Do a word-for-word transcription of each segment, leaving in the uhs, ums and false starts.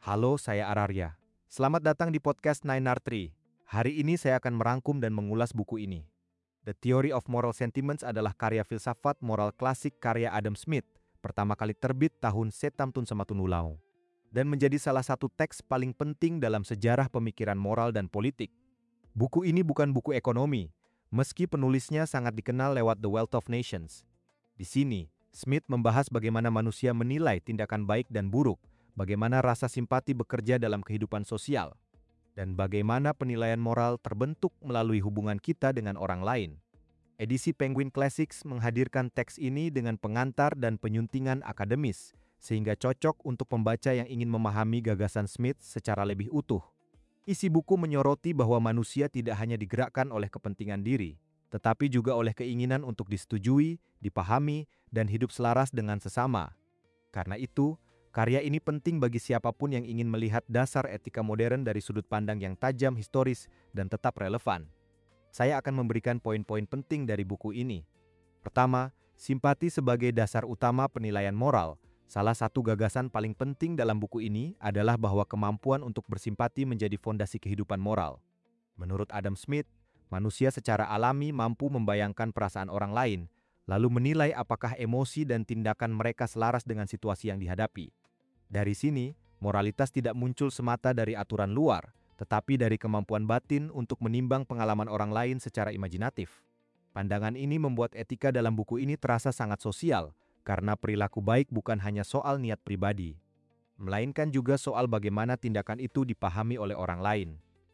Halo, saya Ararya. Selamat datang di podcast Nine R Tree. Hari ini saya akan merangkum dan mengulas buku ini. The Theory of Moral Sentiments adalah karya filsafat moral klasik karya Adam Smith, pertama kali terbit tahun Setamtun Samatunulao, dan menjadi salah satu teks paling penting dalam sejarah pemikiran moral dan politik. Buku ini bukan buku ekonomi, meski penulisnya sangat dikenal lewat The Wealth of Nations. Di sini, Smith membahas bagaimana manusia menilai tindakan baik dan buruk, bagaimana rasa simpati bekerja dalam kehidupan sosial, dan bagaimana penilaian moral terbentuk melalui hubungan kita dengan orang lain. Edisi Penguin Classics menghadirkan teks ini dengan pengantar dan penyuntingan akademis, sehingga cocok untuk pembaca yang ingin memahami gagasan Smith secara lebih utuh. Isi buku menyoroti bahwa manusia tidak hanya digerakkan oleh kepentingan diri, tetapi juga oleh keinginan untuk disetujui, dipahami, dan hidup selaras dengan sesama. Karena itu, karya ini penting bagi siapapun yang ingin melihat dasar etika modern dari sudut pandang yang tajam, historis, dan tetap relevan. Saya akan memberikan poin-poin penting dari buku ini. Pertama, simpati sebagai dasar utama penilaian moral. Salah satu gagasan paling penting dalam buku ini adalah bahwa kemampuan untuk bersimpati menjadi fondasi kehidupan moral. Menurut Adam Smith, manusia secara alami mampu membayangkan perasaan orang lain, lalu menilai apakah emosi dan tindakan mereka selaras dengan situasi yang dihadapi. Dari sini, moralitas tidak muncul semata dari aturan luar, tetapi dari kemampuan batin untuk menimbang pengalaman orang lain secara imajinatif. Pandangan ini membuat etika dalam buku ini terasa sangat sosial, karena perilaku baik bukan hanya soal niat pribadi, melainkan juga soal bagaimana tindakan itu dipahami oleh orang lain.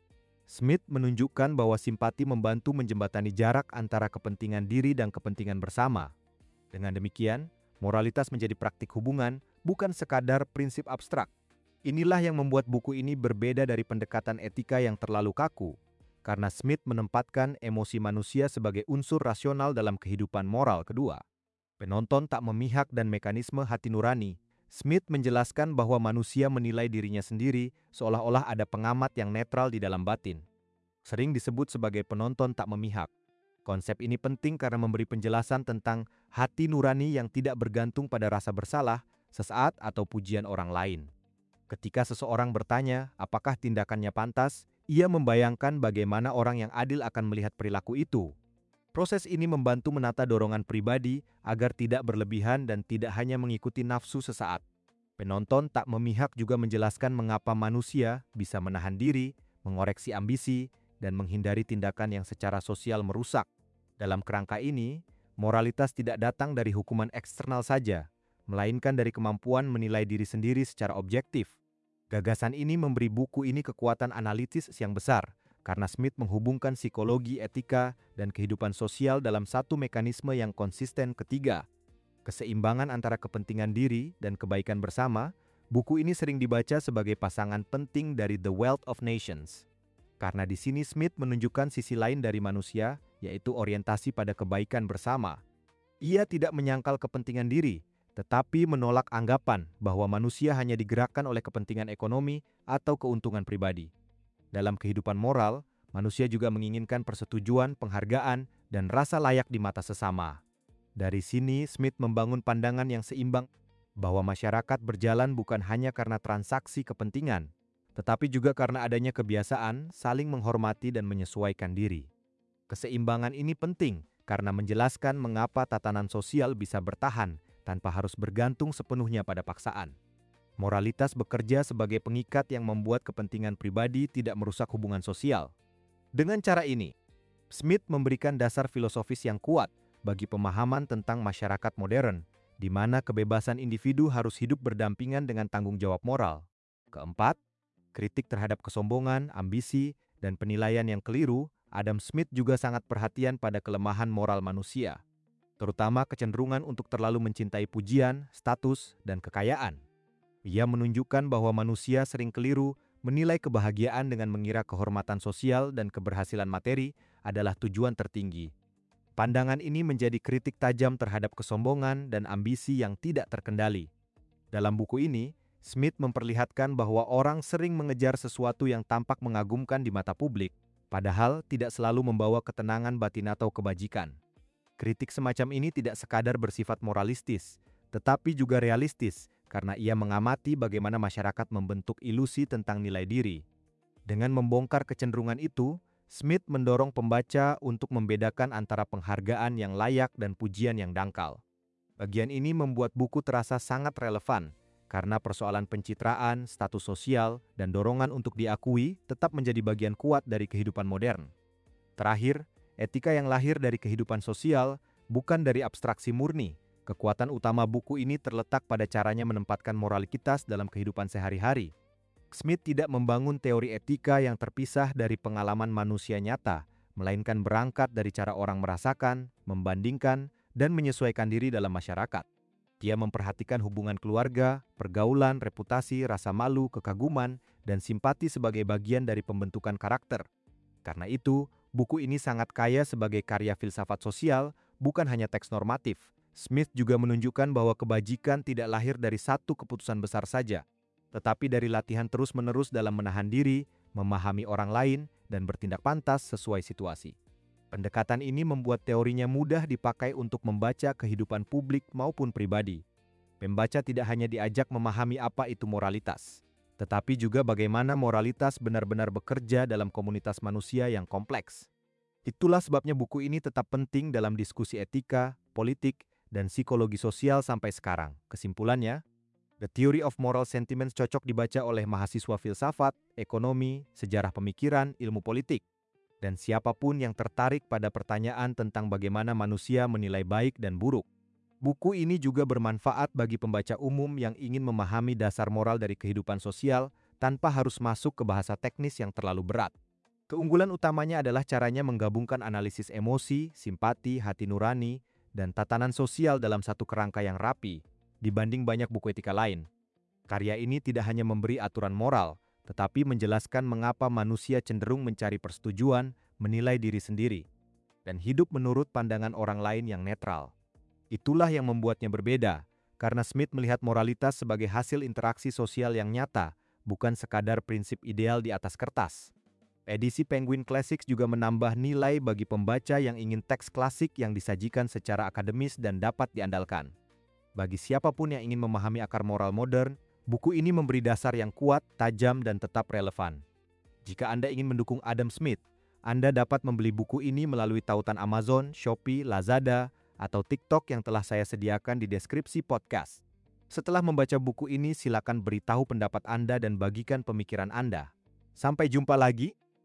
Smith menunjukkan bahwa simpati membantu menjembatani jarak antara kepentingan diri dan kepentingan bersama. Dengan demikian, moralitas menjadi praktik hubungan, bukan sekadar prinsip abstrak. Inilah yang membuat buku ini berbeda dari pendekatan etika yang terlalu kaku, karena Smith menempatkan emosi manusia sebagai unsur rasional dalam kehidupan moral kedua. Penonton tak memihak dan mekanisme hati nurani. Smith menjelaskan bahwa manusia menilai dirinya sendiri seolah-olah ada pengamat yang netral di dalam batin. Sering disebut sebagai penonton tak memihak. Konsep ini penting karena memberi penjelasan tentang hati nurani yang tidak bergantung pada rasa bersalah, sesaat atau pujian orang lain. Ketika seseorang bertanya apakah tindakannya pantas, ia membayangkan bagaimana orang yang adil akan melihat perilaku itu. Proses ini membantu menata dorongan pribadi agar tidak berlebihan dan tidak hanya mengikuti nafsu sesaat. Penonton tak memihak juga menjelaskan mengapa manusia bisa menahan diri, mengoreksi ambisi, dan menghindari tindakan yang secara sosial merusak. Dalam kerangka ini, moralitas tidak datang dari hukuman eksternal saja, melainkan dari kemampuan menilai diri sendiri secara objektif. Gagasan ini memberi buku ini kekuatan analitis yang besar, karena Smith menghubungkan psikologi, etika, dan kehidupan sosial dalam satu mekanisme yang konsisten. Ketiga, keseimbangan antara kepentingan diri dan kebaikan bersama. Buku ini sering dibaca sebagai pasangan penting dari The Wealth of Nations. Karena di sini Smith menunjukkan sisi lain dari manusia, yaitu orientasi pada kebaikan bersama. Ia tidak menyangkal kepentingan diri, tetapi menolak anggapan bahwa manusia hanya digerakkan oleh kepentingan ekonomi atau keuntungan pribadi. Dalam kehidupan moral, manusia juga menginginkan persetujuan, penghargaan, dan rasa layak di mata sesama. Dari sini, Smith membangun pandangan yang seimbang bahwa masyarakat berjalan bukan hanya karena transaksi kepentingan, tetapi juga karena adanya kebiasaan saling menghormati dan menyesuaikan diri. Keseimbangan ini penting karena menjelaskan mengapa tatanan sosial bisa bertahan tanpa harus bergantung sepenuhnya pada paksaan. Moralitas bekerja sebagai pengikat yang membuat kepentingan pribadi tidak merusak hubungan sosial. Dengan cara ini, Smith memberikan dasar filosofis yang kuat bagi pemahaman tentang masyarakat modern, di mana kebebasan individu harus hidup berdampingan dengan tanggung jawab moral. Keempat, kritik terhadap kesombongan, ambisi, dan penilaian yang keliru. Adam Smith juga sangat perhatian pada kelemahan moral manusia, terutama kecenderungan untuk terlalu mencintai pujian, status, dan kekayaan. Ia menunjukkan bahwa manusia sering keliru menilai kebahagiaan dengan mengira kehormatan sosial dan keberhasilan materi adalah tujuan tertinggi. Pandangan ini menjadi kritik tajam terhadap kesombongan dan ambisi yang tidak terkendali. Dalam buku ini, Smith memperlihatkan bahwa orang sering mengejar sesuatu yang tampak mengagumkan di mata publik, padahal tidak selalu membawa ketenangan batin atau kebajikan. Kritik semacam ini tidak sekadar bersifat moralistis, tetapi juga realistis karena ia mengamati bagaimana masyarakat membentuk ilusi tentang nilai diri. Dengan membongkar kecenderungan itu, Smith mendorong pembaca untuk membedakan antara penghargaan yang layak dan pujian yang dangkal. Bagian ini membuat buku terasa sangat relevan, karena persoalan pencitraan, status sosial, dan dorongan untuk diakui tetap menjadi bagian kuat dari kehidupan modern. Terakhir, etika yang lahir dari kehidupan sosial bukan dari abstraksi murni. Kekuatan utama buku ini terletak pada caranya menempatkan moralitas dalam kehidupan sehari-hari. Smith tidak membangun teori etika yang terpisah dari pengalaman manusia nyata, melainkan berangkat dari cara orang merasakan, membandingkan, dan menyesuaikan diri dalam masyarakat. Dia memperhatikan hubungan keluarga, pergaulan, reputasi, rasa malu, kekaguman, dan simpati sebagai bagian dari pembentukan karakter. Karena itu, buku ini sangat kaya sebagai karya filsafat sosial, bukan hanya teks normatif. Smith juga menunjukkan bahwa kebajikan tidak lahir dari satu keputusan besar saja, tetapi dari latihan terus-menerus dalam menahan diri, memahami orang lain, dan bertindak pantas sesuai situasi. Pendekatan ini membuat teorinya mudah dipakai untuk membaca kehidupan publik maupun pribadi. Pembaca tidak hanya diajak memahami apa itu moralitas, tetapi juga bagaimana moralitas benar-benar bekerja dalam komunitas manusia yang kompleks. Itulah sebabnya buku ini tetap penting dalam diskusi etika, politik, dan psikologi sosial sampai sekarang. Kesimpulannya, The Theory of Moral Sentiments cocok dibaca oleh mahasiswa filsafat, ekonomi, sejarah pemikiran, ilmu politik, dan siapapun yang tertarik pada pertanyaan tentang bagaimana manusia menilai baik dan buruk. Buku ini juga bermanfaat bagi pembaca umum yang ingin memahami dasar moral dari kehidupan sosial tanpa harus masuk ke bahasa teknis yang terlalu berat. Keunggulan utamanya adalah caranya menggabungkan analisis emosi, simpati, hati nurani, dan tatanan sosial dalam satu kerangka yang rapi, dibanding banyak buku etika lain. Karya ini tidak hanya memberi aturan moral, tetapi menjelaskan mengapa manusia cenderung mencari persetujuan, menilai diri sendiri, dan hidup menurut pandangan orang lain yang netral. Itulah yang membuatnya berbeda, karena Smith melihat moralitas sebagai hasil interaksi sosial yang nyata, bukan sekadar prinsip ideal di atas kertas. Edisi Penguin Classics juga menambah nilai bagi pembaca yang ingin teks klasik yang disajikan secara akademis dan dapat diandalkan. Bagi siapapun yang ingin memahami akar moral modern, buku ini memberi dasar yang kuat, tajam, dan tetap relevan. Jika Anda ingin mendukung Adam Smith, Anda dapat membeli buku ini melalui tautan Amazon, Shopee, Lazada, atau TikTok yang telah saya sediakan di deskripsi podcast. Setelah membaca buku ini, silakan beritahu pendapat Anda dan bagikan pemikiran Anda. Sampai jumpa lagi.